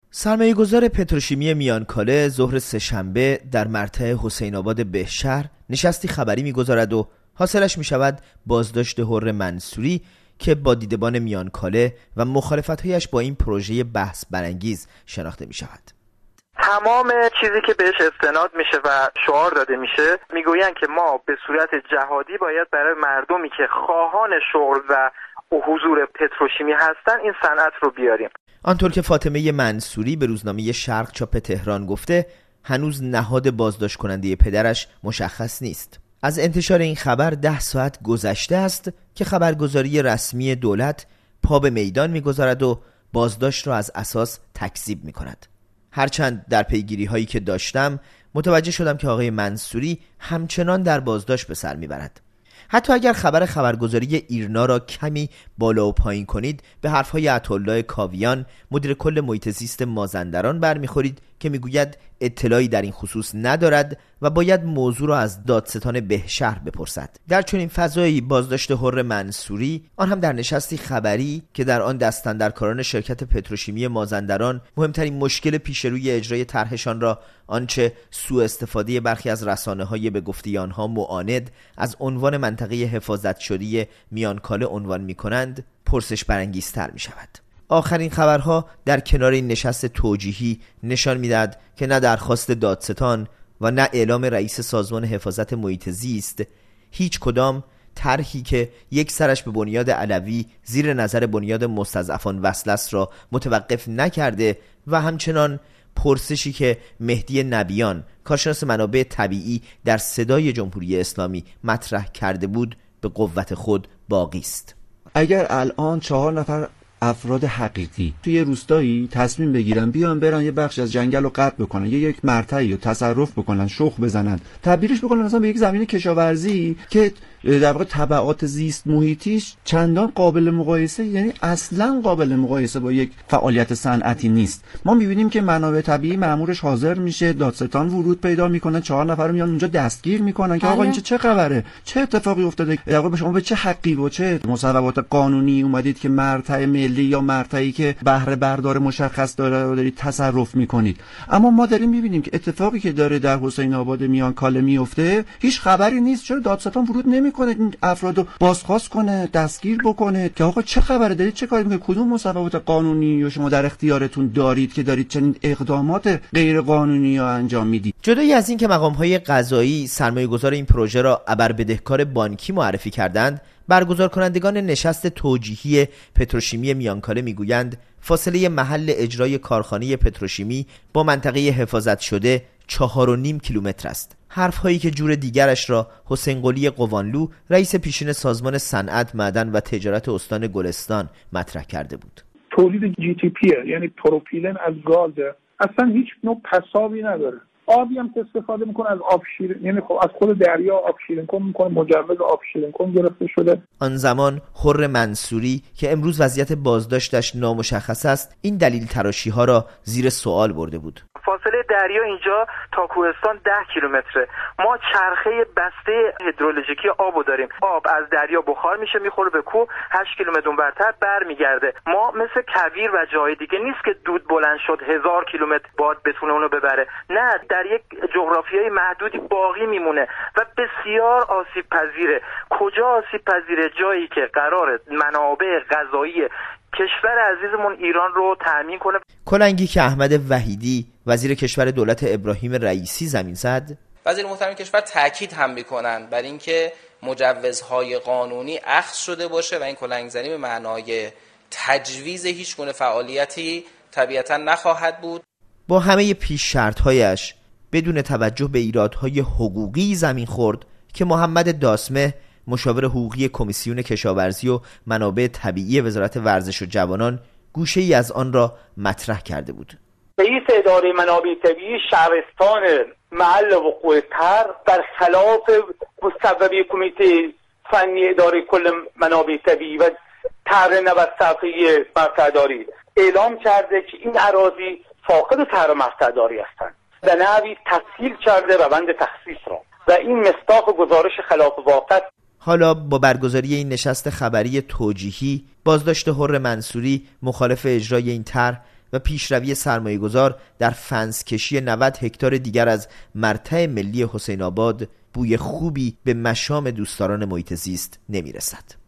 سرمایه‌گذار پتروشیمی میانکاله ظهر سه‌شنبه در مرتع حسین آباد بهشهر نشستی خبری می‌گذارد و حاصلش می‌شود بازداشت حر منصوری که با دیدبان میانکاله و مخالفت‌هایش با این پروژه بحث برانگیز شناخته می‌شود. تمام چیزی که بهش استناد میشه و شعار داده میشه میگویند که ما به صورت جهادی باید برای مردمی که خواهان شغل و حضور پتروشیمی هستن این صنعت رو بیاریم. آنطور که فاطمه منصوری به روزنامه شرق چاپ تهران گفته، هنوز نهاد بازداشت کننده پدرش مشخص نیست. از انتشار این خبر 10 ساعت گذشته است که خبرگزاری رسمی دولت پا به میدان میگذارد و بازداشت را از اساس تکذیب میکند. هرچند در پیگیری هایی که داشتم متوجه شدم که آقای منصوری همچنان در بازداشت به سر میبرد. حتی اگر خبرگزاری ایرنا را کمی بالا و پایین کنید به حرفهای عطاالله کاویان مدیر کل محیط زیست مازندران برمیخورید که میگوید اطلاعی در این خصوص ندارد و باید موضوع را از دادستان بهشهر بپرسد. در چنین فضایی بازداشت حر منصوری، آن هم در نشستی خبری که در آن دستاندرکاران شرکت پتروشیمی مازندران مهمترین مشکل پیش روی اجرای طرحشان را آنچه سوء استفاده برخی از رسانه‌های به گفته آنها معاند از عنوان منطقه حفاظت شده میانکاله عنوان می‌کنند، پرسش برانگیزتر می‌شود. آخرین خبرها در کنار این نشست توجیهی نشان می‌دهد که نه درخواست دادستان و نه اعلام رئیس سازمان حفاظت محیط زیست هیچ کدام طرحی که یک سرش به بنیاد علوی زیر نظر بنیاد مستضعفان وصل است را متوقف نکرده و همچنان پرسشی که مهدی نبیان کارشناس منابع طبیعی در صدای جمهوری اسلامی مطرح کرده بود به قوت خود باقی است. اگر الان 4 نفر افراد حقیقی توی روستایی تصمیم بگیرن بیان برن یه بخش از جنگل رو قطع بکنن، یک مرتعی رو تصرف بکنن، شخم بزنن، تبدیلش بکنن مثلا به یک زمین کشاورزی که در واقع تبعات زیست محیطیش چندان قابل مقایسه، یعنی اصلا قابل مقایسه با یک فعالیت صنعتی نیست. ما می‌بینیم که منابع طبیعی مأمورش حاضر میشه، دادستان ورود پیدا میکنه، 4 نفر میان اونجا دستگیر میکنن که آقا این چه خبره، چه اتفاقی افتاده، در واقع شما به چه حقی و چه مصوبات قانونی اومدید که مرتع ملی یا مرتعی که بهره بردار مشخص دارید تصرف میکنید. اما ما داریم می‌بینیم که اتفاقی که داره در حسین آباد میانکاله میفته هیچ خبری نیست. چرا دادستان ورود کنه این افرادو بازخواست کنه، دستگیر بکنه که آقا چه خبره، دارید چه کاری میکنید، کدوم مصوبات قانونی رو شما در اختیارتون دارید که دارید چنین اقدامات غیر قانونی رو انجام میدید؟ جدای از این که مقام‌های قضایی سرمایه‌گذار این پروژه را ابربدهکار بانکی معرفی کردند، برگزار کنندگان نشست توجیهی پتروشیمی میانکاله میگویند فاصله محل اجرای کارخانه پتروشیمی با منطقه حفاظت شده 4.5 کیلومتر است. حرف‌هایی که جور دیگرش را حسین قلی قوانلو رئیس پیشین سازمان صنعت، معدن و تجارت استان گلستان مطرح کرده بود. تولید GTP یعنی پروپیلن از گاز اصلا هیچ نوع پسابی نداره. آبی هم که استفاده میکنه از آب شیرین، یعنی خب از خود دریا آب شیرین کن میکنه، مجوز آب شیرین کن گرفته شده. آن زمان حر منصوری که امروز وضعیت بازداشتش نامشخص است این دلیل تراشی ها را زیر سوال برده بود. فاصله دریا اینجا تا کوهستان 10 کیلومتره. ما چرخه بسته هیدرولوژیکی آبو داریم. آب از دریا بخار میشه میخوره به کوه، 8 کیلومتر اونورتر برمیگرده. ما مثل کویر و جای دیگه نیست که دود بلند شد 1000 کیلومتر باد بتونه اونو ببره. نه، در یک جغرافیای محدودی باقی میمونه و بسیار آسیب پذیره. کجا آسیب پذیره؟ جایی که قراره منابع غذایی کشور عزیزمون ایران رو تامین کنه. کلنگی که احمد وحیدی وزیر کشور دولت ابراهیم رئیسی زمین زد. وزیر محترم کشور تاکید هم میکنن بر اینکه مجوزهای قانونی اخذ شده باشه و این کلنگزنی به معنای تجویز هیچ گونه فعالیتی طبیعتا نخواهد بود. با همه پیش شرطهایش بدون توجه به ایرادهای حقوقی زمین خورد که محمد داسمه مشاور حقوقی کمیسیون کشاورزی و منابع طبیعی وزارت ورزش و جوانان گوشه ای از آن را مطرح کرده بود. رئیس اداره منابع طبیعی شهرستان محل وقوع طرح در خلاف مصوبه کمیته فنی اداره کل منابع طبیعی و طرح 90 صفحه‌ای مرتع‌داری اعلام کرده که این اراضی فاقد طرح مرتع‌داری هستند و نحوی تسهیل کرده روند تخصیص را و این مصداق گزارش خلاف واقع. حالا با برگزاری این نشست خبری توجیهی بازداشت حر منصوری مخالف اجرای این طرح و پیشروی سرمایه‌گذار در فنس کشی 90 هکتار دیگر از مرتع ملی حسین آباد بوی خوبی به مشام دوستداران محیط زیست نمیرسد.